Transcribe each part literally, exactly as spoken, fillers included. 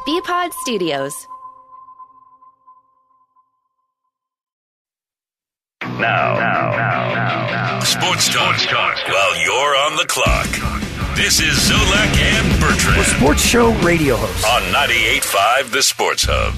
B-Pod Studios. Now, now, now, now, now. Sports talk, Sports talk while you're on the clock. This is Zolak and Bertrand. We're sports show radio hosts. On ninety-eight point five The Sports Hub.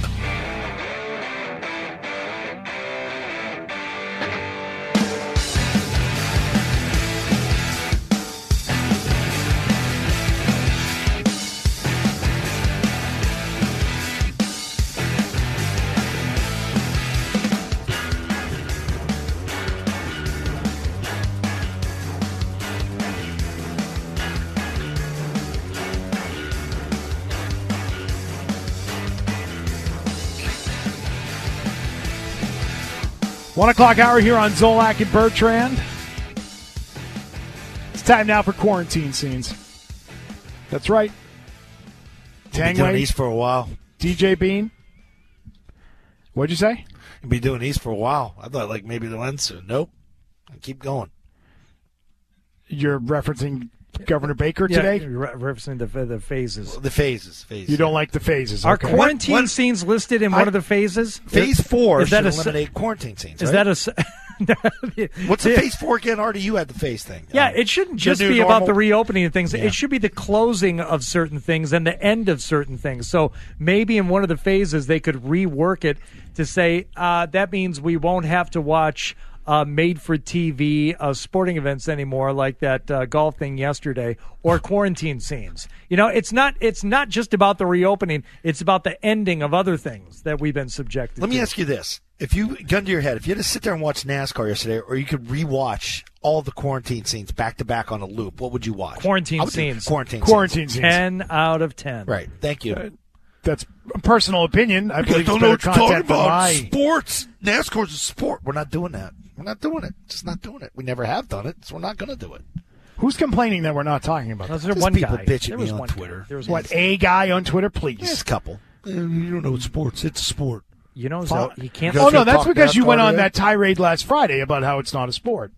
One o'clock hour here on Zolak and Bertrand. It's time now for quarantine scenes. That's right. You'll be doing Tangway, these for a while. D J Bean. What'd you say? You'll be doing these for a while. I thought like maybe the end soon. Nope. Keep going. You're referencing Governor Baker Yeah, today? you're re- referencing the, the phases. The phases. phases. You don't like the phases. Are Okay. quarantine What- what- scenes listed in I- one of the phases? Phase four Is that should a s- eliminate quarantine scenes. Is right? that a? s- What's the phase four again? Artie, you had the phase thing. Yeah, Um, it shouldn't the just new be about normal? the reopening of things. Yeah. It should be the closing of certain things and the end of certain things. So maybe in one of the phases they could rework it to say uh, that means we won't have to watch uh, made-for-T V uh, sporting events anymore, like that uh, golf thing yesterday, or quarantine scenes. You know, it's not it's not just about the reopening. It's about the ending of other things that we've been subjected Let to. me ask you this. If you, gun to your head, if you had to sit there and watch NASCAR yesterday, or you could rewatch all the quarantine scenes back to back on a loop, what would you watch? Quarantine I would do scenes. Quarantine, Quarantine scenes. scenes. ten out of ten. Right. Thank you. Uh, That's a personal opinion. I I believe it's don't know better what you're talking content for about. my... Sports. NASCAR's a sport. We're not doing that. We're not doing it. Just not doing it. We never have done it, so we're not going to do it. Who's complaining that we're not talking about Was that? there Just one people guy? bitch at there me was on one Twitter. Guy. There was What, one. a guy on Twitter, please? There's a couple. Uh, you don't know what sports. It's a sport. You know, Fine. so he can't. Because Oh, no, you'll that's talk because you NASCAR went on today? that tirade last Friday about how it's not a sport.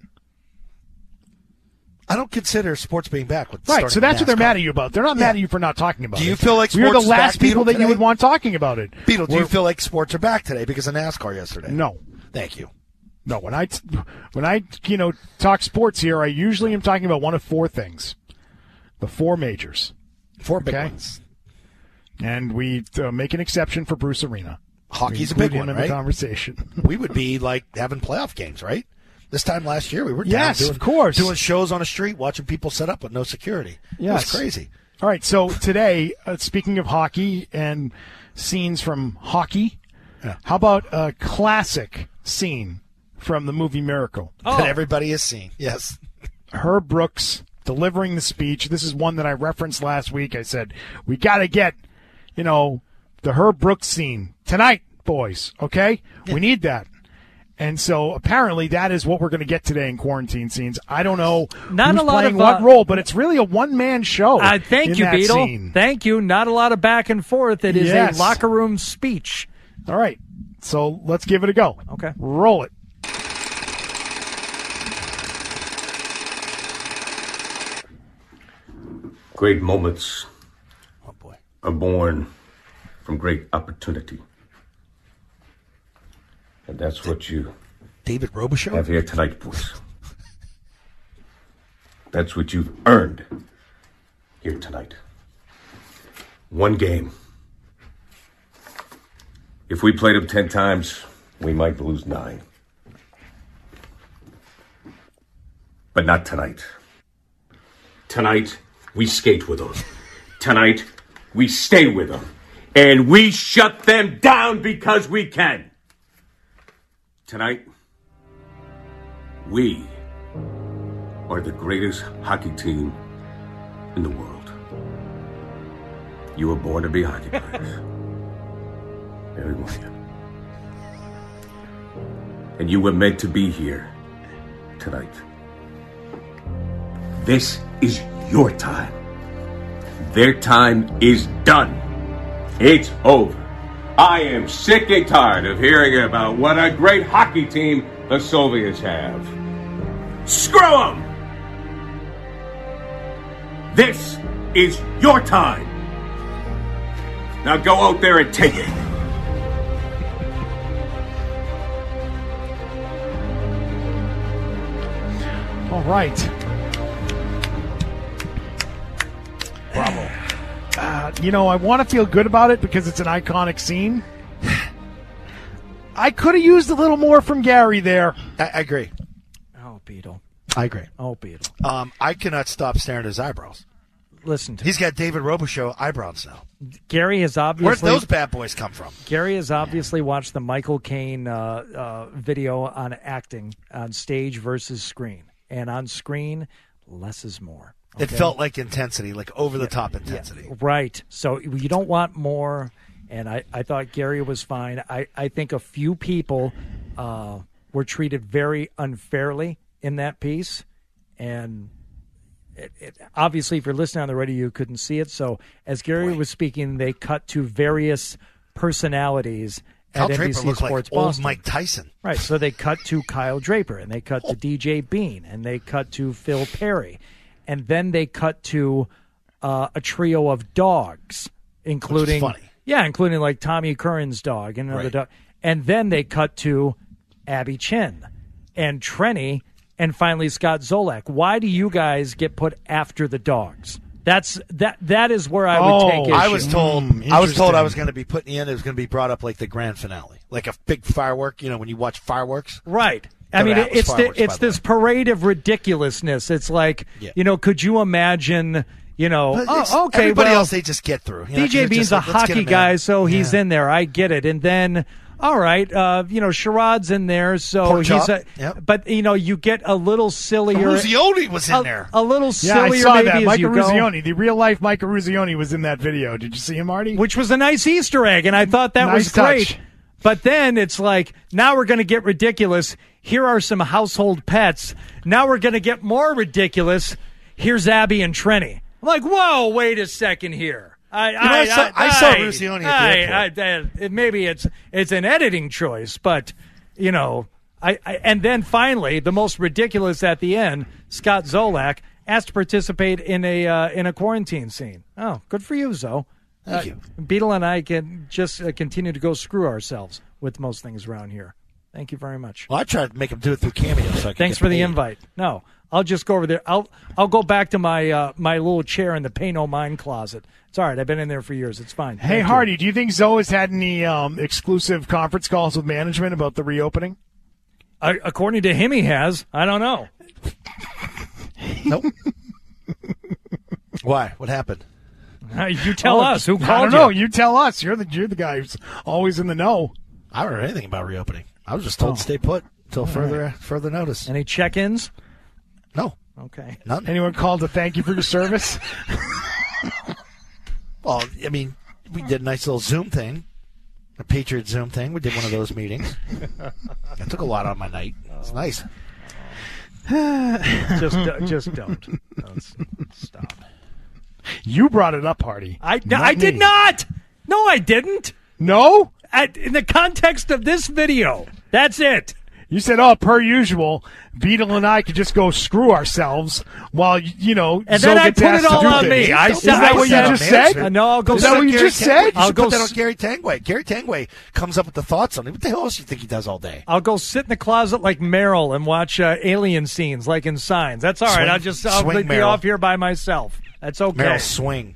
I don't consider sports being back. With Right, so that's what they're mad at you about. They're not Yeah. mad at you for not talking about Do it. you feel like We're the sports is last back, people Beetle, that you today? would want talking about it. Beetle, do you We're- feel like sports are back today because of NASCAR yesterday? No. Thank you. No, when I, t- when I, you know, talk sports here, I usually am talking about one of four things. The four majors. Four big Okay. ones. And we uh, make an exception for Bruce Arena. Hockey's a We include big him one, in right? the conversation. We would be like having playoff games, right? This time last year, we were down Yes, doing, of course. doing shows on the street, watching people set up with no security. Yes. It was crazy. All right, so today, uh, speaking of hockey and scenes from hockey, Yeah. how about a classic scene from the movie Miracle? That everybody has seen. Yes. Herb Brooks delivering the speech. This is one that I referenced last week. I said, we got to get, you know, the Herb Brooks scene tonight, boys, okay? Yeah. We need that. And so apparently that is what we're going to get today in quarantine scenes. I don't know Not who's a lot playing of, what uh, role, but it's really a one-man show. Uh, thank in you, that Beetle. scene. Thank you. Not a lot of back and forth. It is Yes. a locker room speech. All right, so let's give it a go. Okay. Roll it. Great moments Oh, boy. are born from great opportunity. And that's what you David Robichaux? have here tonight, boys. That's what you've earned here tonight. One game. If we played them ten times, we might lose nine. But not tonight. Tonight, we skate with them. Tonight, we stay with them. And we shut them down because we can. Tonight, we are the greatest hockey team in the world. You were born to be hockey players. Every one of you. And you were meant to be here tonight. This is your time. Their time is done. It's over. I am sick and tired of hearing about what a great hockey team the Soviets have. Screw them! This is your time. Now go out there and take it. All right. Bravo. Uh, you know, I want to feel good about it because it's an iconic scene. I could have used a little more from Gary there. I, I agree. Oh, Beetle. I agree. Oh, Beetle. Um, I cannot stop staring at his eyebrows. Listen to He's me. got David Robichaux eyebrows now. Gary has Where'd obviously those bad boys come from? Gary has obviously watched the Michael Caine uh, uh, video on acting on stage versus screen, and on screen, less is more. It okay? felt like intensity, like over-the-top intensity. Yeah, right. So you don't want more, and I, I thought Gary was fine. I, I think a few people uh, were treated very unfairly in that piece, and it, it, obviously if you're listening on the radio, you couldn't see it. So as Gary Boy. was speaking, they cut to various personalities Kyle at Draper N B C looked Sports like old Boston. Mike Tyson. Right, so they cut to Kyle Draper, and they cut to D J Bean, and they cut to Phil Perry, and then they cut to uh, a trio of dogs, including Which is funny. yeah, including like Tommy Curran's dog and another Right. dog, and then they cut to Abby Chin and Trenny, and finally Scott Zolak. Why do you guys get put after the dogs? That's that. That is where I would Oh, take issue. I was told Mm, I was told I interesting. was going to be putting in. It was going to be brought up like the grand finale, like a big firework. You know, when you watch fireworks. Right. I So mean, that was it's the, fireworks, by it's the this way. parade of ridiculousness. It's like, Yeah. you know, could you imagine, you know, But it's- oh, okay, everybody well, else they just get through. You know, D J they're Bean's just a like, let's get hockey him in. guy, so he's Yeah. in there. I get it. And then, all right, uh, you know, Sherrod's in there, so Pork he's chop, a. yep. But you know, you get a little sillier. Ruzioni was in a, there. a little Yeah, I sillier, saw maybe that. as Michael you go, Ruzioni, the real life Michael Ruzioni was in that video. Did you see him, Marty? which was a nice Easter egg, and I thought that Nice was great. touch. But then it's like, now we're going to get ridiculous. Here are some household pets. Now we're going to get more ridiculous. Here's Abby and Trenny. I'm like, whoa, wait a second here. I, know, I saw- I saw Ruzioni at the I, I, I, maybe it's it's an editing choice, but you know, I, I and then finally the most ridiculous at the end, Scott Zolak asked to participate in a uh, in a quarantine scene. Oh, good for you, Zo. Thank Uh, you. Beetle and I can just uh, continue to go screw ourselves with most things around here. Thank you very much. Well, I tried to make him do it through Cameo. So I could Thanks get for the paid. invite. No, I'll just go over there. I'll I'll go back to my uh, my little chair in the pay no mind closet. It's all right. I've been in there for years. It's fine. Hey, Thank you. Hardy, do you think Zoe has had any um, exclusive conference calls with management about the reopening? Uh, according to him, he has. I don't know. Nope. Why? What happened? Uh, you tell Oh, us who I called don't know. you. You tell us. You're the you're the guy who's always in the know. I don't know anything about reopening. I was just told Oh. to stay put until further further notice. Any check-ins? No, Okay. none. Anyone called to thank you for your service? Well, I mean, we did a nice little Zoom thing, a Patriot Zoom thing. We did one of those meetings. That took a lot out of my night. It's nice. Just uh, just don't. Don't s- stop. You brought it up, Hardy. I Not I did me. not. No, I didn't. No? I, in the context of this video, that's it. You said, oh, per usual, Beetle and I could just go screw ourselves while, you know, And Zoe then I gets put asked it to all do on things. me. I Don't said Is that I what you said- just said? Uh, no, I'll go. Is that what you Gary just Tangway. said? You I'll should go put that s- on Gary Tangway. Gary Tangway comes up with the thoughts on it. What the hell else do you think he does all day? I'll go sit in the closet like Meryl and watch uh, alien scenes like in Signs. That's all right. Swing- I'll just I'll swing be Meryl. off here by myself. That's okay. Meryl swing.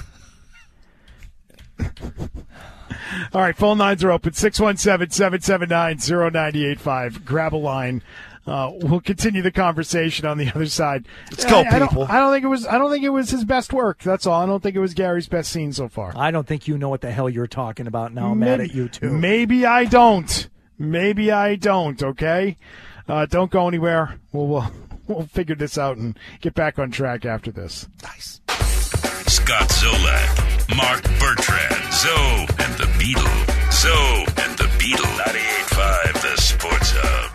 All right, phone lines are open. six one seven, seven seven nine, zero nine eight five. Grab a line. Uh, we'll continue the conversation on the other side. Let's go, I, I don't- people. I don't think it was. I don't think it was his best work. That's all. I don't think it was Gary's best scene so far. I don't think you know what the hell you're talking about. Now I'm mad Maybe- at you too. Maybe I don't. Maybe I don't. Okay, uh, don't go anywhere. We'll, we'll we'll figure this out and get back on track after this. Nice. Scott Zolak, Mark Bertrand, Zoe and the Beetle. Zoe and the Beetle. ninety-eight point five, the Sports Hub.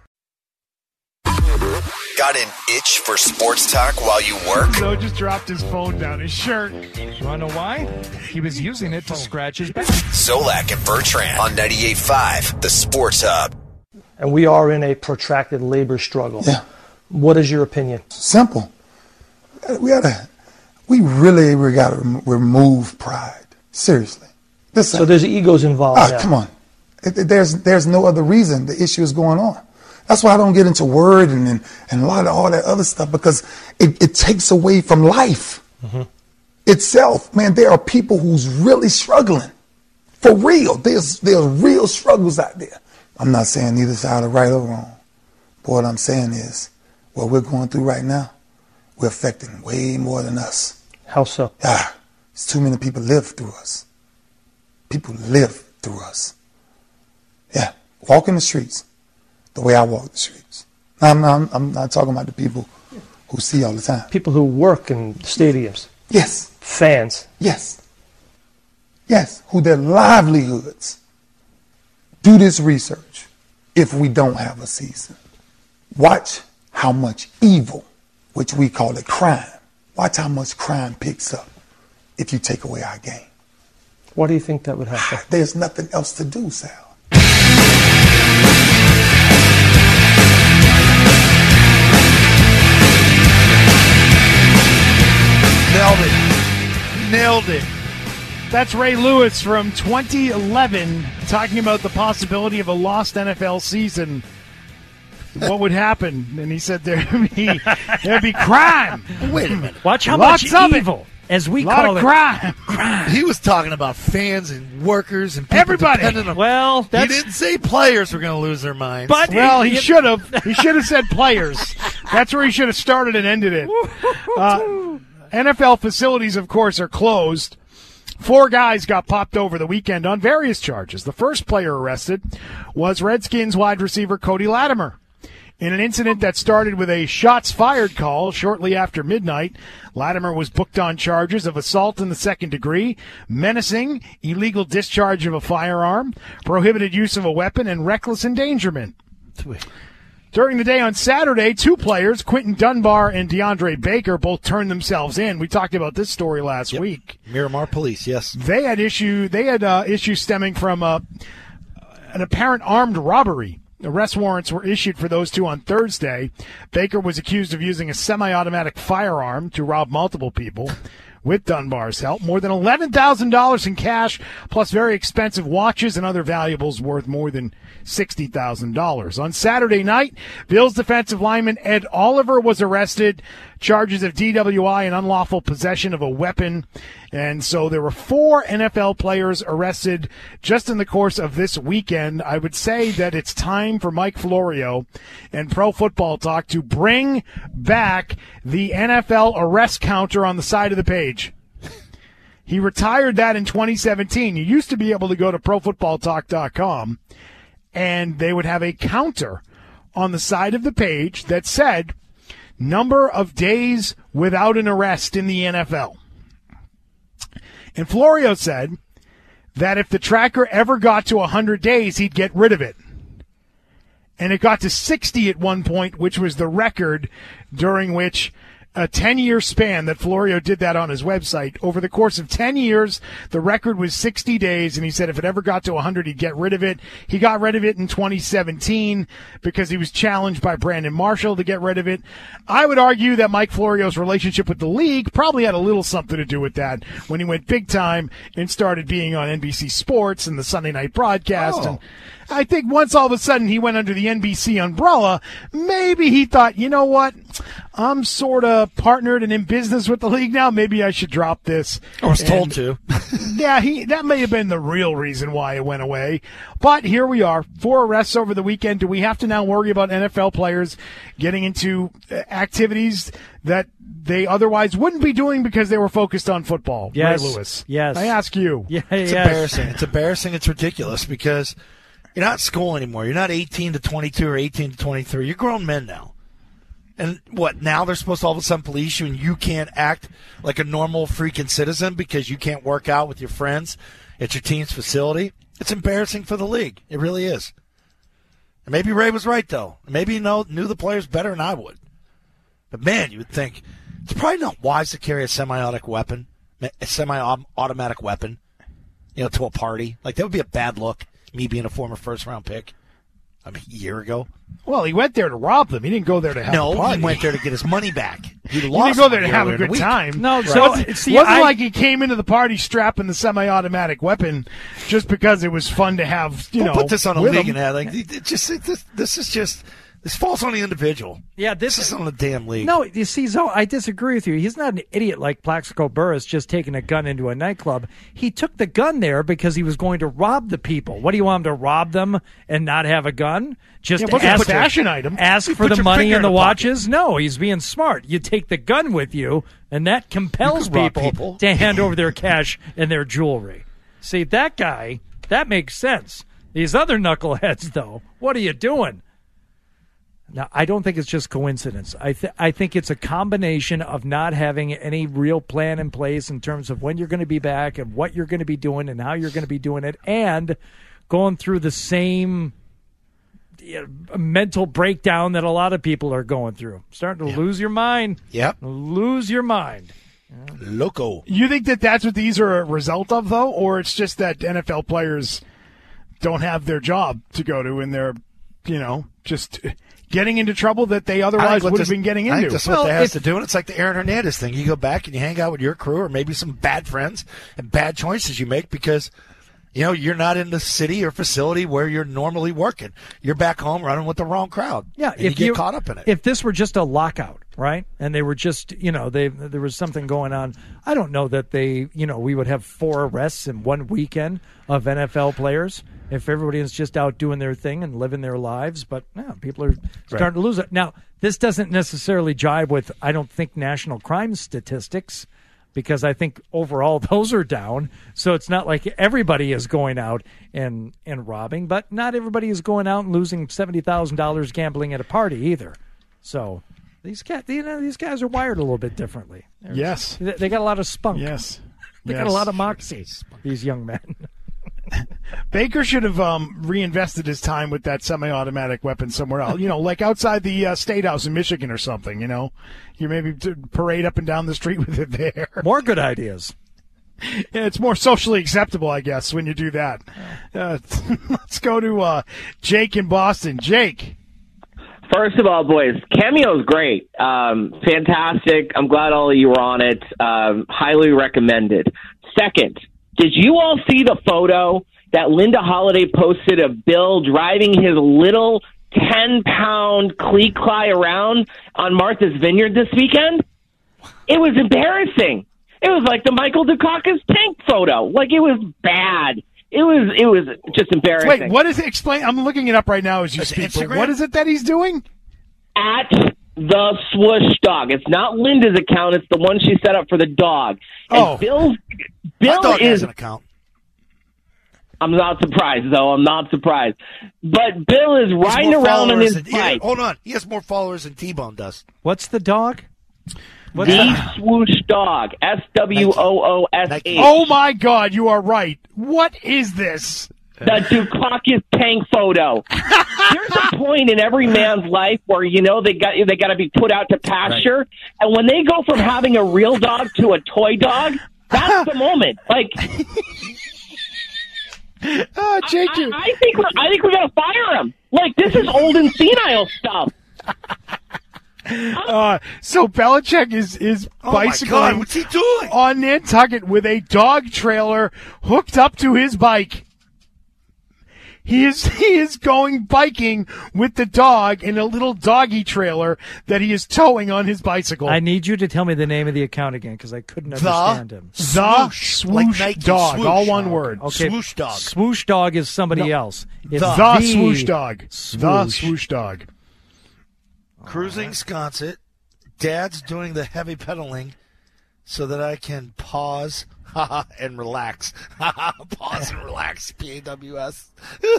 Got an itch for sports talk while you work? Zoe just dropped his phone down his shirt. You want to know why? He was using it to scratch his back. Zolak and Bertrand on ninety-eight point five, the Sports Hub. And we are in a protracted labor struggle. Yeah. What is your opinion? Simple. We gotta, we really we gotta rem- remove pride. Seriously. So there's egos involved Ah, now. come on. It, it- there's there's no other reason the issue is going on. That's why I don't get into word and and, and a lot of all that other stuff, because it, it takes away from life itself. Man, there are people who's really struggling. For real. There's there's real struggles out there. I'm not saying either side are right or wrong. But what I'm saying is what we're going through right now, we're affecting way more than us. How so? Ah, it's too many people live through us. People live through us. Yeah, walk in the streets the way I walk the streets. I'm not, I'm not talking about the people who see all the time. People who work in stadiums, Yes, fans. yes, yes, who their livelihoods do this research if we don't have a season. Watch how much evil, which we call it crime, watch how much crime picks up if you take away our game. Why do you think that would happen? There's nothing else to do, Sal. Nailed it. Nailed it. That's Ray Lewis from twenty eleven talking about the possibility of a lost N F L season. What would happen? And he said there'd be, there'd be crime. Wait a minute. Watch how Lots much of it. evil, as we A lot call of it. crime. He was talking about fans and workers and people Everybody. dependent on. Well, He that's didn't say players were going to lose their minds. but Well, he it- should have. He should have said players. That's where he should have started and ended it. Uh, N F L facilities, of course, are closed. Four guys got popped over the weekend on various charges. The first player arrested was Redskins wide receiver Cody Latimer. In an incident that started with a shots fired call shortly after midnight, Latimer was booked on charges of assault in the second degree, menacing, illegal discharge of a firearm, prohibited use of a weapon, and reckless endangerment. During the day on Saturday, two players, Quentin Dunbar and DeAndre Baker, both turned themselves in. We talked about this story last Yep. week. Miramar Police, yes. They had issue. They had uh, issues stemming from uh, an apparent armed robbery. Arrest warrants were issued for those two on Thursday. Baker was accused of using a semi-automatic firearm to rob multiple people. With Dunbar's help, more than eleven thousand dollars in cash, plus very expensive watches and other valuables worth more than sixty thousand dollars. On Saturday night, Bills defensive lineman Ed Oliver was arrested, charges of D W I and unlawful possession of a weapon. And so there were four N F L players arrested just in the course of this weekend. I would say that it's time for Mike Florio and Pro Football Talk to bring back the N F L arrest counter on the side of the page. He retired that in twenty seventeen. You used to be able to go to pro football talk dot com and they would have a counter on the side of the page that said number of days without an arrest in the N F L. And Florio said that if the tracker ever got to one hundred days, he'd get rid of it. And it got to sixty at one point, which was the record during which a ten-year span that Florio did that on his website. Over the course of ten years, the record was sixty days, and he said if it ever got to one hundred, he'd get rid of it. He got rid of it in twenty seventeen because he was challenged by Brandon Marshall to get rid of it. I would argue that Mike Florio's relationship with the league probably had a little something to do with that when he went big time and started being on N B C Sports and the Sunday night broadcast. Oh. And I think once all of a sudden he went under the N B C umbrella, maybe he thought, you know what, I'm sort of partnered and in business with the league now. Maybe I should drop this. I was told And, to. yeah, he that may have been the real reason why it went away. But here we are, four arrests over the weekend. Do we have to now worry about N F L players getting into uh, activities that they otherwise wouldn't be doing because they were focused on football? Yes. Ray Lewis. Yes. I ask you. Yeah, It's yes. embarrassing. It's embarrassing. It's ridiculous because you're not at school anymore. You're not eighteen to twenty-two or eighteen to twenty-three. You're grown men now. And what, now they're supposed to all of a sudden police you and you can't act like a normal freaking citizen because you can't work out with your friends at your team's facility? It's embarrassing for the league. It really is. And maybe Ray was right, though. Maybe he know, knew the players better than I would. But, man, you would think it's probably not wise to carry a semi-automatic weapon, a semi-automatic weapon, you know, to a party. Like, that would be a bad look, me being a former first-round pick. I mean, a year ago. Well, he went there to rob them. He didn't go there to have no, a party. he went there to get his money back. He, He lost didn't go there to money have earlier a in the good week. time. No, Right. so It wasn't, see, wasn't I- like he came into the party strapping the semi-automatic weapon just because it was fun to have, you Don't know, put this on a with league him. and like it just it, this, this is just this falls on the individual. Yeah, this This is on the damn league. No, you see, Zoe, I disagree with you. He's not an idiot like Plaxico Burress just taking a gun into a nightclub. He took the gun there because he was going to rob the people. What do you want him to rob them and not have a gun? Just Yeah, it wasn't a ask, fashion item. ask You for put the your money finger and in the the pocket. watches? No, he's being smart. You take the gun with you, and that compels You could rob people, people. to hand over their cash and their jewelry. See, that guy, that makes sense. These other knuckleheads, though, what are you doing? Now, I don't think it's just coincidence. I th- I think it's a combination of not having any real plan in place in terms of when you're going to be back and what you're going to be doing and how you're going to be doing it, and going through the same you know, mental breakdown that a lot of people are going through. Starting to lose your mind. Yep. Lose your mind. Loco. You think that that's what these are a result of, though, or it's just that N F L players don't have their job to go to and they're, you know, just getting into trouble that they I otherwise think what would have this- been getting I think into? that's Well, what that has if- to do, and it's like the Aaron Hernandez thing. You go back and you hang out with your crew, or maybe some bad friends and bad choices you make because you know you're not in the city or facility where you're normally working. You're back home running with the wrong crowd. Yeah, and you get caught up in it. If this were just a lockout, right, and they were just, you know, they there was something going on, I don't know that they, you know, we would have four arrests in one weekend of N F L players if everybody is just out doing their thing and living their lives. But yeah, people are starting to lose it. Now, this doesn't necessarily jive with, I don't think, national crime statistics, because I think overall those are down. So it's not like everybody is going out and, and robbing, but not everybody is going out and losing seventy thousand dollars gambling at a party either. So these guys, you know, these guys are wired a little bit differently. They're- Yes. They, they got a lot of spunk. Yes. They got Yes. a lot of moxie, these young men. Baker should have um, reinvested his time with that semi-automatic weapon somewhere else. You know, like outside the uh, State House in Michigan or something, you know. You maybe t- parade up and down the street with it there. More good ideas. Yeah, it's more socially acceptable, I guess, when you do that. Uh, let's go to uh, Jake in Boston. Jake. First of all, boys, Cameo's great. Um, fantastic. I'm glad all of you were on it. Um, highly recommended. Second, did you all see the photo that Linda Holiday posted of Bill driving his little ten-pound Clee-Cly around on Martha's Vineyard this weekend? It was embarrassing. It was like the Michael Dukakis tank photo. Like, it was bad. It was it was just embarrassing. Wait, what is it? Explain. I'm looking it up right now as you Is it speak. but Instagram? What is it that he's doing? At the Swoosh Dog. It's not Linda's account. It's the one she set up for the dog. And Oh. Bill's, My Bill dog has is... an account. I'm not surprised, though. I'm not surprised. But Bill is He has riding more around in followers his than- yeah, bike. hold on, he has more followers than T-Bone does. What's the dog? What's The that? Swoosh Dog. S W O O S H. Nike. Oh, my God, you are right. What is this? The Dukakis tank photo. There's a point in every man's life where, you know, they got they got to be put out to pasture. And when they go from having a real dog to a toy dog, that's the moment. Like, Oh, Jake, I, you. I think we're, I think we got to fire him. Like, this is old and senile stuff. Uh, so Belichick is, is Oh my bicycling God, what's he doing? on Nantucket with a dog trailer hooked up to his bike. He is he is going biking with the dog in a little doggy trailer that he is towing on his bicycle. I need you to tell me the name of the account again because I couldn't understand him. The Swoosh, Swoosh like Nike Dog, swoosh. all one word. Okay, Swoosh Dog. Swoosh Dog is somebody else. It's The, the Swoosh Dog. The Swoosh. Swoosh Dog. Cruising Sconset. Dad's doing the heavy pedaling so that I can pause and relax. Pause and relax. P A W S.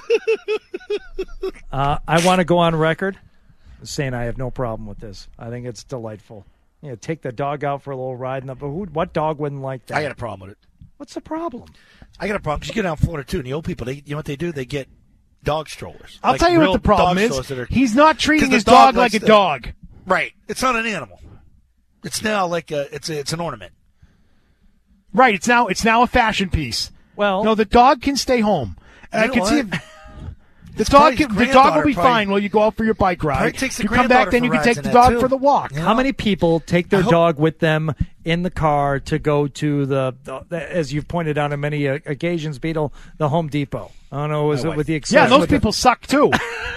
Uh, I want to go on record saying I have no problem with this. I think it's delightful. You know, take the dog out for a little ride. And the, who, what dog wouldn't like that? I got a problem with it. What's the problem? I got a problem because you get down in Florida too, and the old people, they, you know what they do? They get dog strollers. I'll Like tell you what real the problem dog is. strollers that are- He's not treating 'Cause the his dog, dog like a likes to- dog. Right. It's not an animal. It's now like a, it's a, it's an ornament. Right. It's now it's now a fashion piece. Well, No, the dog can stay home. And You I know can see what? if The It's dog, probably can, his the dog will granddaughter be probably- fine while you go out for your bike Probably ride. takes the You come back, granddaughter then for you can rides take in the that, dog too. for the walk. You know? How many people take their I hope- dog with them in the car to go to the, the as you've pointed out on many uh, occasions, Beetle, the Home Depot? I don't know, was My it wife. with the exception? Yeah, those with the- people suck too.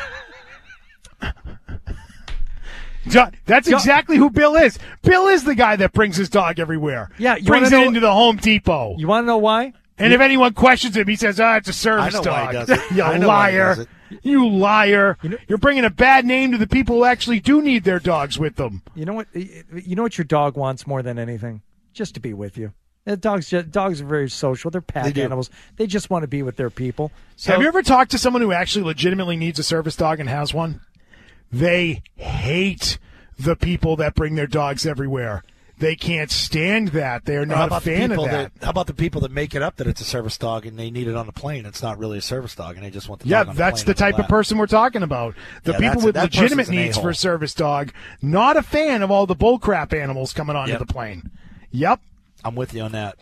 Jo- That's exactly who Bill is. Bill is the guy that brings his dog everywhere. Yeah, you brings it wanna know- into the Home Depot. You want to know why? And if anyone questions him, he says, "Ah, it's a service I know dog." why he does it. You I know why he liar! does it. You liar! You're bringing a bad name to the people who actually do need their dogs with them. You know what? You know what your dog wants more than anything? Just to be with you. Uh, Dogs, just, dogs are very social. They're pack They do. animals. They just want to be with their people. So, Have you ever talked to someone who actually legitimately needs a service dog and has one? They hate the people that bring their dogs everywhere. They can't stand that. They are How not a about the fan of people that. How about the people that make it up that it's a service dog and they need it on the plane? It's not really a service dog, and they just want the Yeah, dog on that's the the plane type of person we're talking about. The Yeah, people that's a- with that legitimate person's an needs a-hole. for a service dog, not a fan of all the bullcrap animals coming onto Yep. the plane. Yep. I'm with you on that.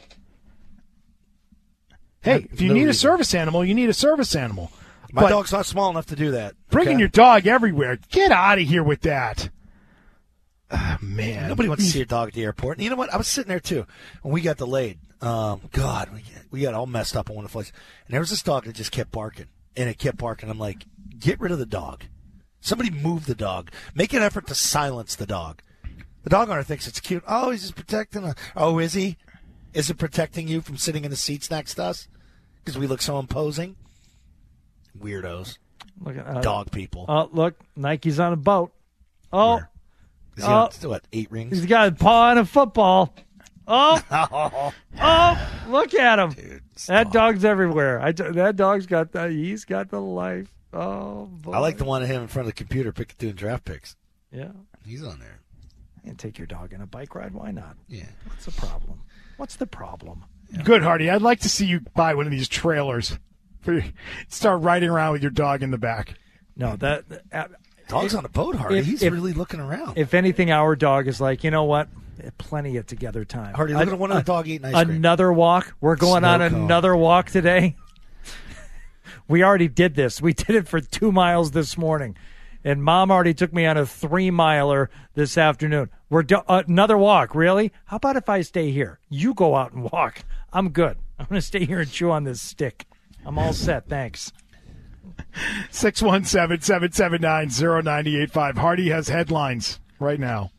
Hey, if you No need a reason. service animal, you need a service animal. My But dog's not small enough to do that. bringing okay? your dog everywhere, get out of here with that. Ah, man. Nobody wants to see your dog at the airport. And you know what? I was sitting there, too, when we got delayed. Um, God, we, we got all messed up on one of the flights. And there was this dog that just kept barking. And it kept barking. I'm like, get rid of the dog. Somebody move the dog. Make an effort to silence the dog. The dog owner thinks it's cute. Oh, he's just protecting us. Oh, is he? Is it protecting you from sitting in the seats next to us? Because we look so imposing? Weirdos. look at uh, Dog people. Oh, look, Nike's on a boat. Oh, Where? Is he on, oh. what, eight rings? he's got a paw on a football. Oh, oh, look at him. Dude, That dog's everywhere. I t- that dog's got the, he's got the life. Oh, boy. I like the one of him in front of the computer pick, doing draft picks. Yeah. He's on there. And take your dog on a bike ride. Why not? Yeah. What's the problem? What's the problem? Good, Hardy. I'd like to see you buy one of these trailers. For you. Start riding around with your dog in the back. No, that uh, Dog's if- on a boat, Hardy. if- He's if- really looking around. If anything, our dog is like, you know what? Plenty of together time. Hardy, look at one of the dog eating ice cream. Another walk. We're going Snow on cone. another walk today. We already did this. We did it for two miles this morning. And Mom already took me on a three miler this afternoon. We're do- uh, another walk. Really? How about if I stay here? You go out and walk. I'm good. I'm going to stay here and chew on this stick. I'm all set. Thanks. six one seven, seven seven nine, zero nine eight five. Hardy has headlines right now.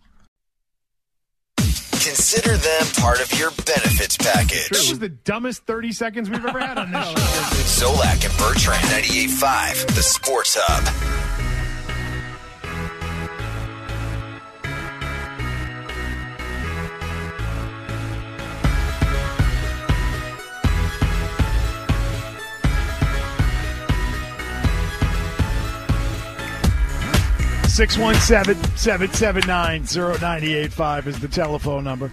Consider them part of your benefits package. This was the dumbest thirty seconds we've ever had on this show. Zolak and Bertrand, ninety-eight point five, the Sports Hub. six one seven, seven seven nine, zero nine eight five is the telephone number.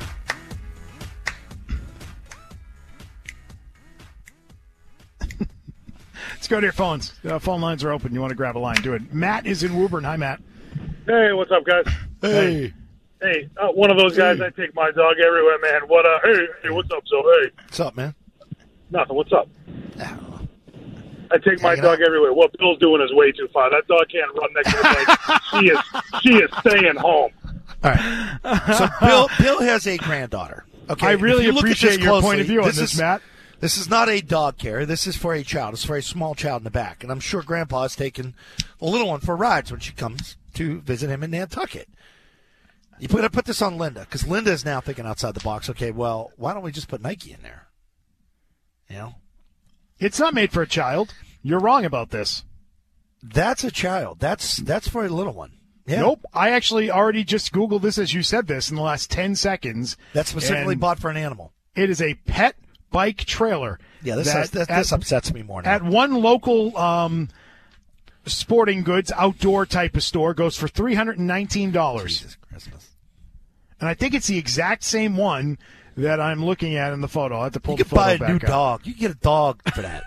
Let's go to your phones. Uh, phone lines are open. You want to grab a line, do it. Matt is in Woburn. Hi, Matt. Hey, what's up, guys? Hey. Hey, uh, one of those guys. I take my dog everywhere, man. What? Uh, hey, hey, what's up? So, hey, What's up, man? nothing. What's up? I don't know. I take my Hanging dog out. everywhere. What Bill's doing is way too far. That dog can't run next to the plane. She is, she is staying home. All right. So Bill, Bill has a granddaughter. Okay. I really If you look at appreciate this your point closely, of view on this, is, Matt. This is not a dog carrier. This is for a child. It's for a small child in the back. And I'm sure Grandpa has taken the little one for rides when she comes to visit him in Nantucket. You put, put this on Linda, because Linda is now thinking outside the box. Okay, well, why don't we just put Nike in there? You know? It's not made for a child. You're wrong about this. That's a child. That's that's for a little one. Yeah. Nope. I actually already just Googled this as you said this in the last ten seconds. That's specifically and bought for an animal. It is a pet bike trailer. Yeah, this, that this, at- this upsets me more now. At one local um, sporting goods outdoor type of store goes for three hundred nineteen dollars. Jesus Christmas. And I think it's the exact same one that I'm looking at in the photo. I'll have to pull You the could buy photo a new back up. dog. You can get a dog for that.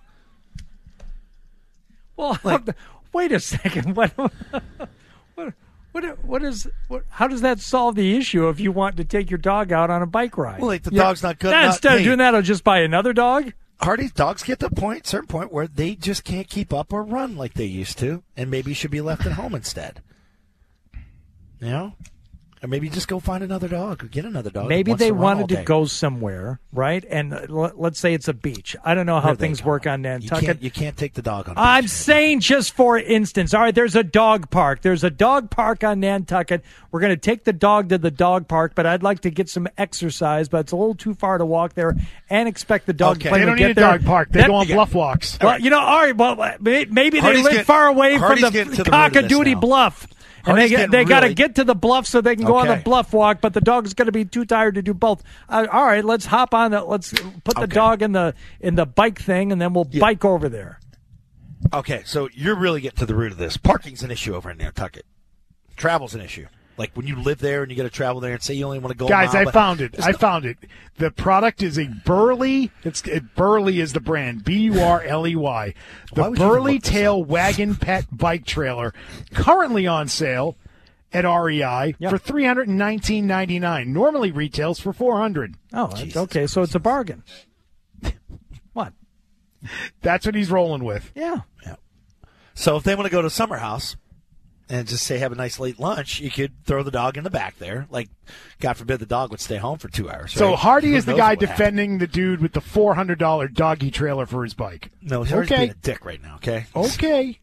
Well, wait a second. What? What? What? What is? What? How does that solve the issue if you want to take your dog out on a bike ride? Well, like the Yeah. dog's not good. Now, not instead of me. doing that, I'll just buy another dog. Hardy's dogs get to a point, certain point where they just can't keep up or run like they used to, and maybe you should be left at home instead. You know? Or maybe just go find another dog or get another dog. Maybe they wanted to day. go somewhere, right? And l- let's say it's a beach. I don't know how things work on Nantucket. You can't, you can't take the dog on. I'm saying just for instance. All right, there's a dog park. There's a dog park on Nantucket. We're going to take the dog to the dog park, but I'd like to get some exercise, but it's a little too far to walk there and expect the dog Okay. to play They to don't get need a there. dog park. They That- go on bluff walks. Well, you know, all right, well, maybe they Hardy's live getting- far away Hardy's from getting the to the root of this Cockadoodie now. Bluff. And Hardy's they getting they got to really- get to the bluff so they can go on the Okay. bluff walk, but the dog's going to be too tired to do both. Uh, all right, let's hop on the let's put the Okay. dog in the in the bike thing, and then we'll Yeah. bike over there. Okay, so you're really getting to the root of this. Parking's an issue over in Nantucket. Travel's an issue. Like when you live there and you got to travel there and say you only want to go. a Guys, mile, I but found it. there's I no- found it. The product is a Burley. It's it, Burley is the brand. B U R L E Y. The Why would you even Burley look this Tail Wagon Pet Bike Trailer, currently on sale at R E I Yep. for three hundred and nineteen ninety nine. Normally retails for four hundred. Oh, that's okay, so it's a bargain. What? That's what he's rolling with. Yeah. So if they want to go to Summer House and just say have a nice late lunch, you could throw the dog in the back there. Like, God forbid the dog would stay home for two hours. So right? Hardy Who is the knows guy what happened. defending the dude with the four hundred dollars doggy trailer for his bike. No, he's already Okay. being a dick right now. Okay. Okay.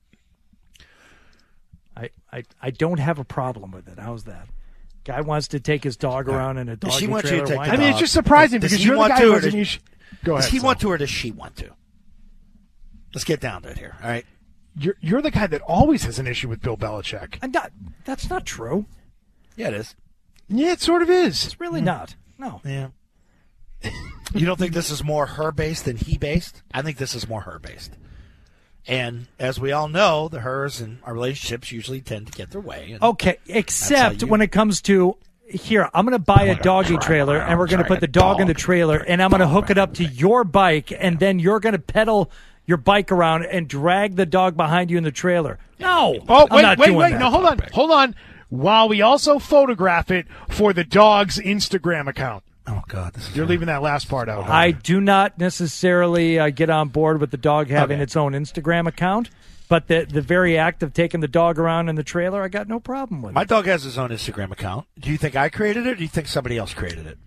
I, I I don't have a problem with it. How's that? Guy wants to take his dog around in a doggy she wants trailer. you to take Why the I not? mean, it's just surprising Does because he you're the want guy to, who or wasn't does- usu- Go Does ahead. he Sal. want to or does she want to? Let's get down to it here. All right. You're, you're the guy that always has an issue with Bill Belichick. I'm not, that's not true. Yeah, it is. Yeah, it sort of is. It's really not. No. Yeah. You don't think this is more her based than he based? I think this is more her based. And as we all know, the hers and our relationships usually tend to get their way. And Okay, except when it comes to here, I'm going to buy a doggy trailer, and we're going to put the dog in the trailer, and I'm going to hook it up to your bike, and then you're going to pedal your bike around and drag the dog behind you in the trailer. No, Oh, I'm wait, not wait, doing wait. that. No, hold on. Hold on. While we also photograph it for the dog's Instagram account. Oh, God. This is You're leaving that last part out. I do not necessarily uh, get on board with the dog having Okay. its own Instagram account, but the the very act of taking the dog around in the trailer, I got no problem with. My it. dog has his own Instagram account. Do you think I created it or do you think somebody else created it?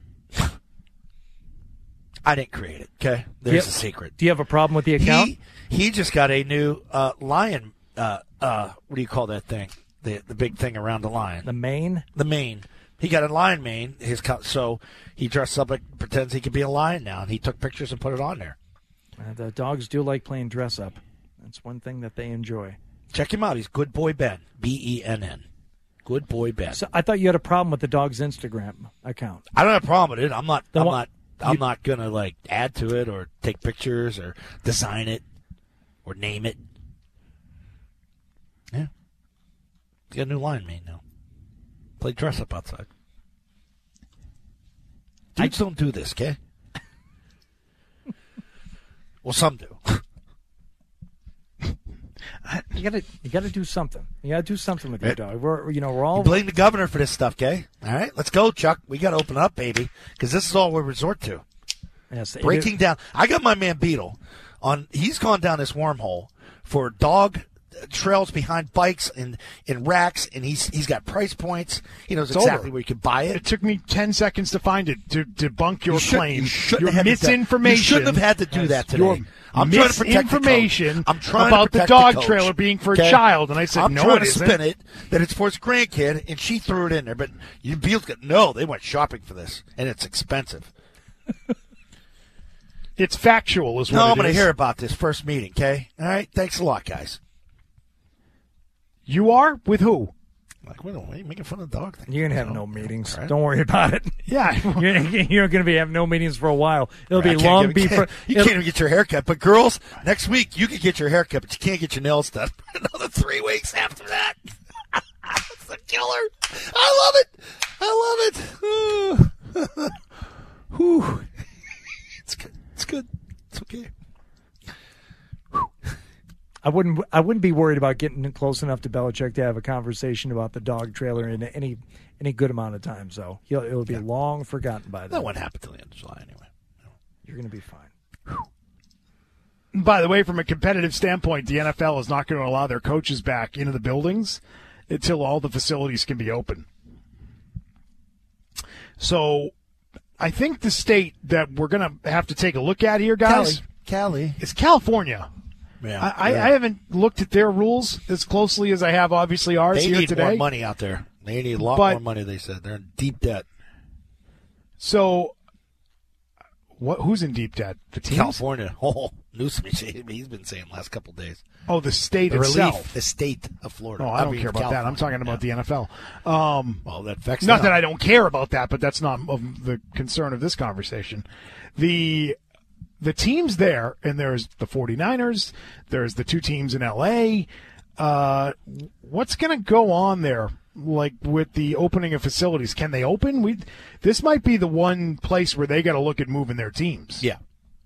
I didn't create it, okay? There's Yep. a secret. Do you have a problem with the account? He, he just got a new uh, lion, uh, uh, what do you call that thing? The the big thing around the lion. The mane? The mane. He got a lion mane. His co- So he dressed up like, pretends he could be a lion now, and he took pictures and put it on there. Uh, the dogs do like playing dress up. That's one thing that they enjoy. Check him out. He's Good Boy Ben. B E N N. Good Boy Ben. So I thought you had a problem with the dog's Instagram account. I don't have a problem with it. I'm not. The I'm one- not. I'm you- not gonna like add to it or take pictures or design it or name it. Yeah, he's got a new line made now. Play dress up outside. Dudes don't do this, okay? Well, some do. You gotta, you gotta do something. You gotta do something with your dog. We're, you know, we're all You blame the governor for this stuff, okay? All right, let's go, Chuck. We got to open up, baby, because this is all we resort to. Yes, it Breaking is- down. I got my man Beetle on. He's gone down this wormhole for dog trails behind bikes and in racks, and he's he's got price points. He knows It's exactly over. where you can buy it. It took me ten seconds to find it to debunk your You should- claim. you shouldn't your have had to- misinformation. you shouldn't have had to do that today. Your I'm trying to protect the coach. misinformation I'm trying about to the protect dog coach, trailer being for okay? a child, and I said I'm no, trying it to isn't. spin it that it's for his grandkid, and she threw it in there. But you Beals got no. They went shopping for this, and it's expensive. It's factual, is what No, it I'm going to is. hear about this first meeting. Okay, all right. Thanks a lot, guys. You are with who? Like, wait, wait, making fun of the dog thing. You're gonna have no meetings. Don't worry about it. Yeah, you're, you're gonna be have no meetings for a while. It'll I be can't long get- you before can't- you can't even get your hair cut. But girls, next week you can get your hair cut, but you can't get your nails done. Another three weeks after that. It's a killer. I love it. I love it. Whew. It's good. It's good. It's okay. I wouldn't. I wouldn't be worried about getting close enough to Belichick to have a conversation about the dog trailer in any any good amount of time. So he'll, it'll be long forgotten by then. That won't happen till the end of July anyway. You're going to be fine. Whew. By the way, from a competitive standpoint, the N F L is not going to allow their coaches back into the buildings until all the facilities can be open. So I think the state that we're going to have to take a look at here, guys, Cali. Cali. is California. Yeah, I, yeah. I haven't looked at their rules as closely as I have, obviously, ours They here need today. more money out there. They need a lot But- more money, they said. They're in deep debt. So what? Who's in deep debt? The teams? California. Oh, Newsom, he's been saying the last couple of days. Oh, the state The itself. relief, the state of Florida. Oh, I don't mean, care about that. I'm California. talking about the N F L. Um, Well, that affects not them. that I don't care about that, but that's not of the concern of this conversation. The the teams there, and there's the 49ers, there's the two teams in L A. Uh, what's going to go on there, like with the opening of facilities? Can they open? We this might be the one place where they got to look at moving their teams. Yeah.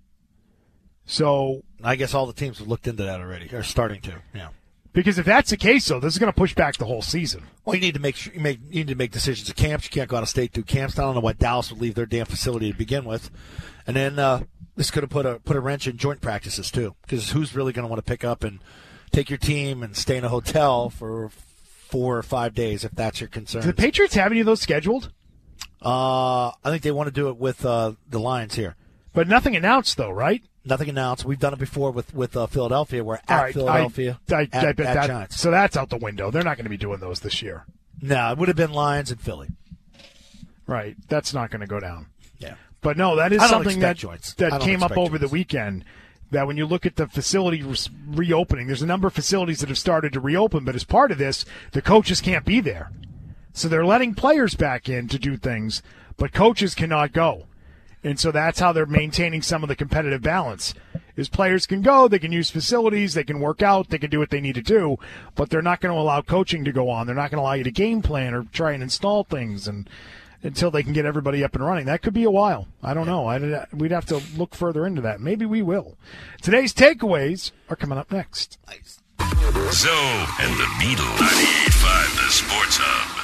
So I guess all the teams have looked into that already, or starting to. Yeah. because if that's the case, though, this is going to push back the whole season. Well, you need to make sure you make you need to make decisions at camps. You can't go out of state through camps. I don't know why Dallas would leave their damn facility to begin with, and then uh, this could have put a put a wrench in joint practices too. Because who's really going to want to pick up and take your team and stay in a hotel for four or five days if that's your concern? Do the Patriots have any of those scheduled? Uh, I think they want to do it with uh, the Lions here. But nothing announced, though, right? Nothing announced. We've done it before with with uh, Philadelphia. We're at All right, Philadelphia. I, I, at, I bet at that, Giants. so that's out the window. They're not going to be doing those this year. No, it would have been Lions and Philly. Right. That's not going to go down. Yeah. But no, that is I don't something that, expect joints. that I don't came up expect over the joints. weekend. That when you look at the facility re- reopening, there's a number of facilities that have started to reopen, but as part of this, the coaches can't be there. So they're letting players back in to do things, but coaches cannot go. And so that's how they're maintaining some of the competitive balance. Is players can go, they can use facilities, they can work out, they can do what they need to do, but they're not going to allow coaching to go on. They're not going to allow you to game plan or try and install things and until they can get everybody up and running. That could be a while. I don't know. I, we'd have to look further into that. Maybe we will. Today's takeaways are coming up next. Nice. Zoe and the Beatles. ninety-eight point five The Sports Hub.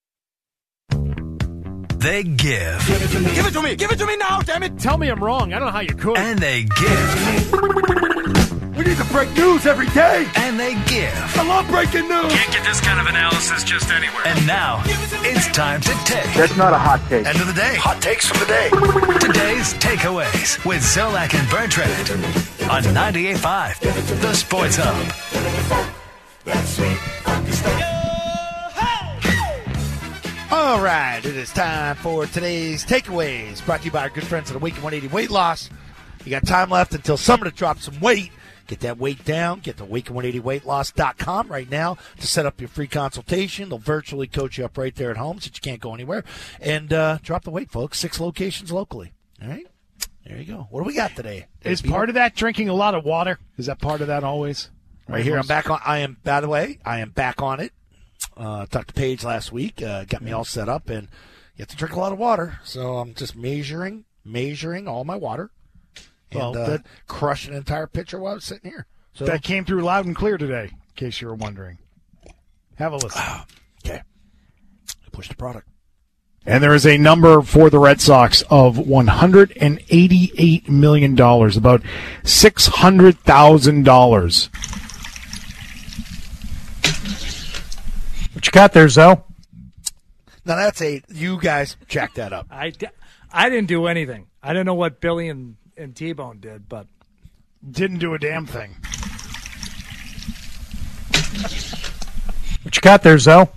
They give. Give it to me. Give it to me. Give it to me now, damn it. Tell me I'm wrong. I don't know how you could. And they give. We need to break news every day. And they give. I love breaking news. Can't get this kind of analysis just anywhere. And now it's time to take. That's not a hot take. End of the day. Hot takes from the day. Today's takeaways with Zolak and Bertrand on ninety-eight point five The Sports Hub. All right, it is time for today's takeaways. Brought to you by our good friends at Awaken one eighty Weight Loss. You got time left until summer to drop some weight. Get that weight down. Get to awaken one eighty weight loss dot com right now to set up your free consultation. They'll virtually coach you up right there at home so you can't go anywhere. And uh, drop the weight, folks. Six locations locally. All right? There you go. What do we got today? Is part of that drinking a lot of water? Is that part of that always? Right here, I'm back on. I am, by the way, I am back on it. Uh, talked to Paige last week, uh, got me all set up, and you have to drink a lot of water. So I'm just measuring, measuring all my water, and Well, uh, that- crushing an entire pitcher while I was sitting here. So That came through loud and clear today, in case you were wondering. Have a listen. okay, push the product. And there is a number for the Red Sox of one hundred eighty-eight million dollars, about six hundred thousand dollars. What you got there, Zoe? Now that's a you guys check that up. I, di- I didn't do anything. I don't know what Billy and, and T-Bone did, but Didn't do a damn thing. what you got there, Zoe?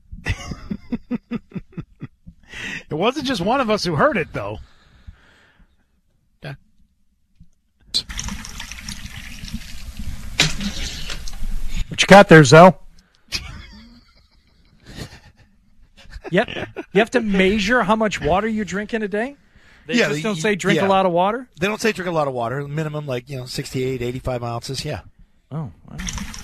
It wasn't just one of us who heard it, though. Yeah. What you got there, Zoe? Yep. You have to measure how much water you drink in a day? They Yeah, just the- don't say drink yeah. a lot of water? They don't say drink a lot of water. Minimum, like, you know, sixty-eight, eighty-five ounces. Yeah. Oh, wow.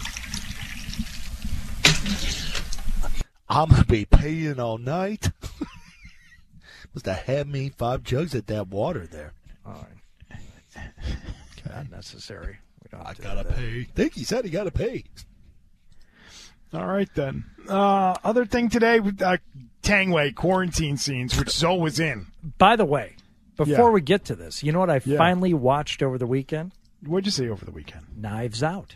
I'm going to be peeing all night. Must have had me five jugs of that water there. All right. Not necessary. We don't have I to got to do that. pay. I think he said he got to pay. All right, then. Uh, other thing today, uh, Tangway quarantine scenes, which Zoe was in. By the way, before Yeah. we get to this, you know what I Yeah. finally watched over the weekend? What'd you see over the weekend? Knives Out.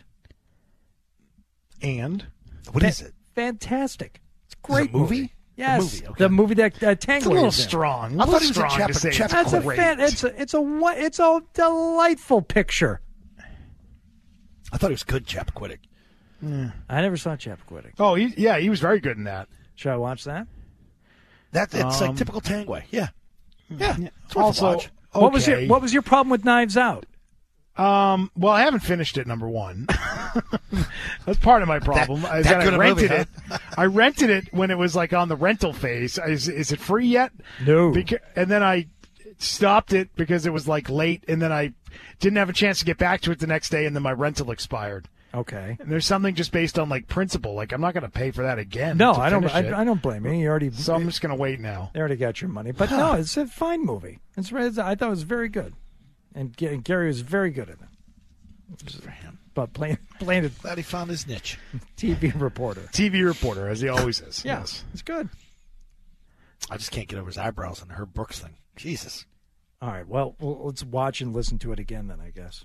And? What Fa- is it? Fantastic. It's a great It's a movie? Yes, A movie, okay. the movie that uh, Tango It's a little is in. strong. I A thought little he was a strong chap- to say chap- it's That's a great. fan, it's a it's a what it's a delightful picture. I thought he was good, Chappaquiddick. I never saw Chappaquiddick. Oh, he, yeah, he was very good in that. Should I watch that? That it's Um, like typical Tangway. Yeah, yeah. Yeah. It's worth a Also, watch. What was your okay. What was your problem with Knives Out? Um, well, I haven't finished it. Number one, that's part of my problem. That- is that that good I a rented movie, it. I rented it when it was like on the rental phase. Is, is it free yet? No. Beca- and then I stopped it because it was like late, and then I didn't have a chance to get back to it the next day, and then my rental expired. Okay. And there's something just based on like principle. Like I'm not going to pay for that again. No, to I don't. finish it. I, I don't blame you. You already. So I'm just going to wait now. They already got your money. But no, it's a fine movie. It's, it's I thought it was very good, and, G- and Gary was very good at it. For him. But playing playing a Glad he found his niche. T V reporter. T V reporter, as he always is. Yeah, Yes. it's good. I just can't get over his eyebrows and the Herb Brooks thing. Jesus. All right. Well, well, let's watch and listen to it again then. I guess.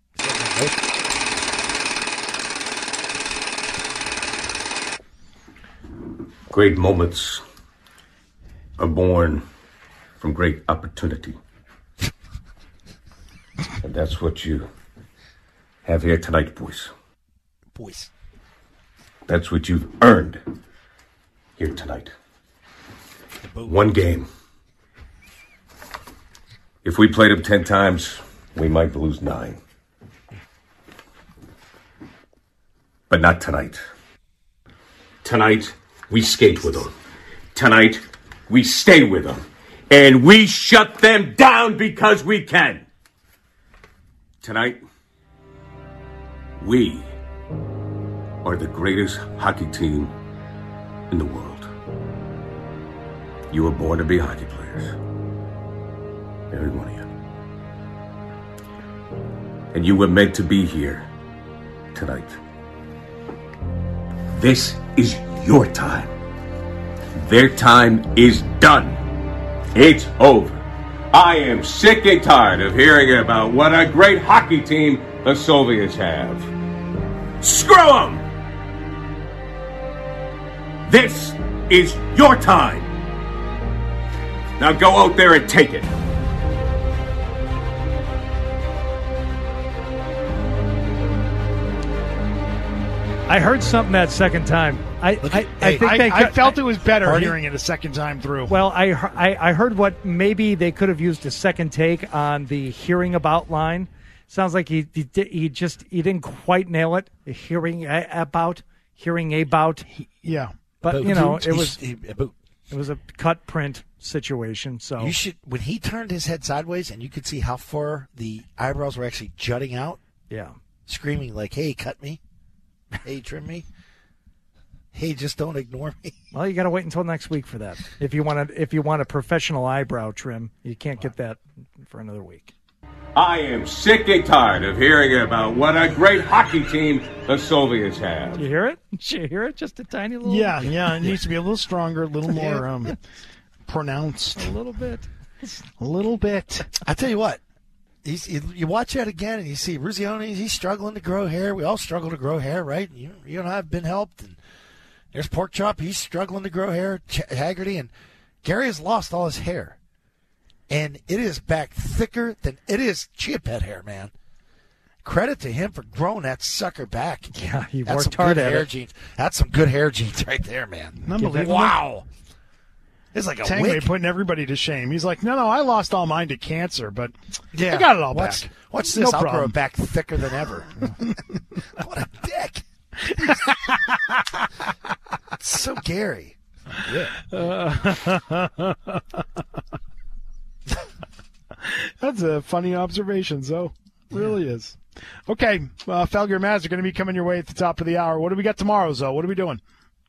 Great moments are born from great opportunity. And that's what you have here tonight, boys. Boys. That's what you've earned here tonight. One game. If we played them ten times, we might lose nine. But not tonight. Tonight, we skate with them. Tonight, we stay with them. And we shut them down because we can. Tonight, we are the greatest hockey team in the world. You were born to be hockey players. Every one of you. And you were meant to be here tonight. This is your time. Their time is done. It's over. I am sick and tired of hearing about what a great hockey team the Soviets have. Screw them! This is your time. Now go out there and take it. I heard something that second time. I I, I Hey, think I, they I could, felt it was better Pardon? hearing it a second time through. Well, I, he- I I heard what maybe they could have used a second take on the hearing about line. Sounds like he he, di- he just he didn't quite nail it. The hearing a- about hearing about. Yeah, but you know it He's- was he- about- it was a cut print situation. So You should when he turned his head sideways and you could see how far the eyebrows were actually jutting out. Yeah. Screaming like, "Hey, cut me! Hey, trim me! Hey, just don't ignore me!" Well, you got to wait until next week for that. If you want to, if you want a professional eyebrow trim, you can't get that for another week. I am sick and tired of hearing about what a great hockey team the Soviets have. Did you hear it? Did you hear it? Just a tiny little. yeah, yeah. It needs to be a little stronger, a little more um, pronounced. A little bit. A little bit. I tell you what, he's, you, you watch that again and you see Ruzioni, he's struggling to grow hair. We all struggle to grow hair, right? You, you and I have been helped. And there's Pork Chop, he's struggling to grow hair. Ch- Haggerty, and Gary has lost all his hair. And it is back thicker than it is chip head hair, man. Credit to him for growing that sucker back. Yeah, he That's worked some hard good at hair it. genes. That's some good hair genes right there, man. Unbelievable. Wow. It's like a Tangway wick. putting everybody to shame. He's like, no, no, I lost all mine to cancer, but Yeah. I got it all watch, back. Watch No this. I'll grow problem. it back thicker than ever. What a dick. It's so Gary. That's a funny observation, Zoe. Really is. Okay, uh, Felger and Maz are going to be coming your way at the top of the hour. What do we got tomorrow, Zoe? What are we doing?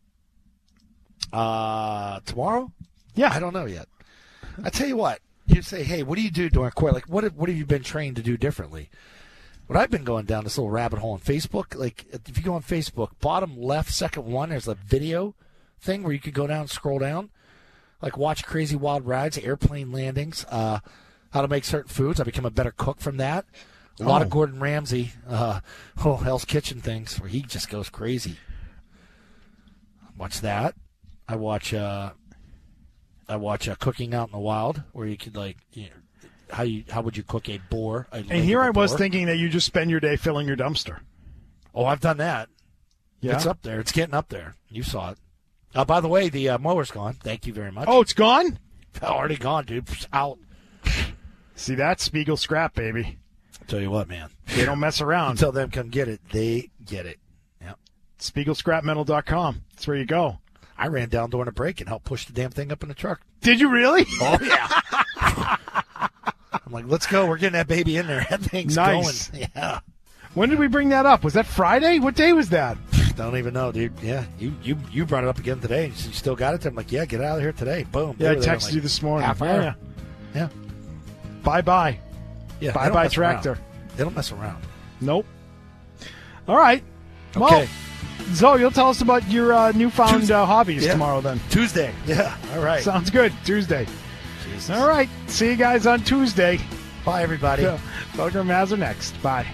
Uh, tomorrow? Yeah. I don't know yet. I tell you what. You say, hey, what do you do during court? Like, what have, what have you been trained to do differently? What I've been going down this little rabbit hole on Facebook, like if you go on Facebook, bottom left, second one, there's a video thing where you could go down and scroll down. Like watch crazy wild rides, airplane landings, uh, how to make certain foods. I become a better cook from that. A lot Oh. of Gordon Ramsay, uh, oh, Hell's Kitchen things where he just goes crazy. Watch that. I watch. Uh, I watch uh, Cooking Out in the Wild, where you could like, you know, how you how would you cook a boar? A leg And here of a I was boar. thinking that you just spend your day filling your dumpster. Oh, I've done that. Yeah? It's up there. It's getting up there. You saw it. Uh, by the way, the uh, mower's gone. Thank you very much. Oh, it's gone? Already gone, dude. It's out. See, that's Spiegel scrap, baby. Tell you what, man. They don't mess around. Until them come get it, they get it. Yep. Spiegel Scrap Metal dot com. That's where you go. I ran down during a break and helped push the damn thing up in the truck. Did you really? Oh, yeah. I'm like, let's go. We're getting that baby in there. That thing's Nice. going. Yeah. When did we bring that up? Was that Friday? What day was that? Don't even know, dude. Yeah, you you you brought it up again today. You still got it there? I'm like, yeah, get out of here today. Boom. Yeah, I They were there in texted like you this morning. Half hour. Yeah. Yeah. Bye-bye. Yeah, they Bye don't bye mess tractor. around. They don't mess around. Nope. All right. Well, Okay. Zoe, you'll tell us about your uh, newfound Tuesday. uh, hobbies Yeah. tomorrow then. Tuesday. Yeah. All right. Sounds good. Tuesday. Jesus. All right. See you guys on Tuesday. Bye, everybody. Yeah. Bugger and Maz are next. Bye.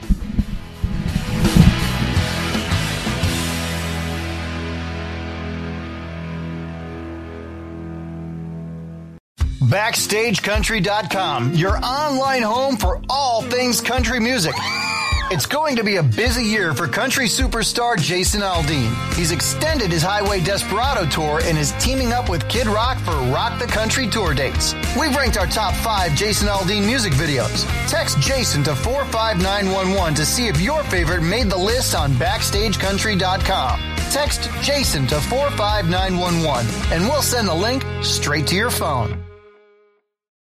Backstage Country dot com, your online home for all things country music. It's going to be a busy year for country superstar Jason Aldean. He's extended his Highway Desperado tour and is teaming up with Kid Rock for Rock the Country tour dates. We've ranked our top five Jason Aldean music videos. Text Jason to four five nine one one to see if your favorite made the list on Backstage Country dot com. Text Jason to four five nine one one and we'll send the link straight to your phone.